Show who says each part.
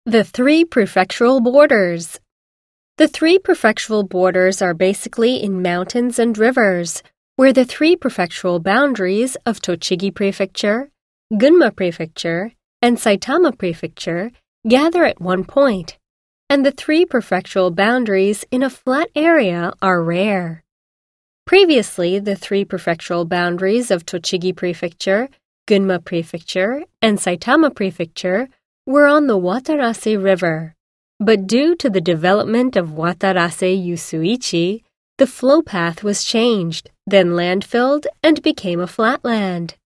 Speaker 1: The three prefectural borders. The three prefectural borders are basically in mountains and rivers, where the three prefectural boundaries of Tochigi Prefecture, Gunma Prefecture, and Saitama Prefecture gather at one point, and the three prefectural boundaries in a flat area are rare. Previously, the three prefectural boundaries of Tochigi Prefecture, Gunma Prefecture, and Saitama Prefecture were on the Watarase River, but due to the development of Watarase Yusuichi, the flow path was changed, then landfilled, and became a flatland.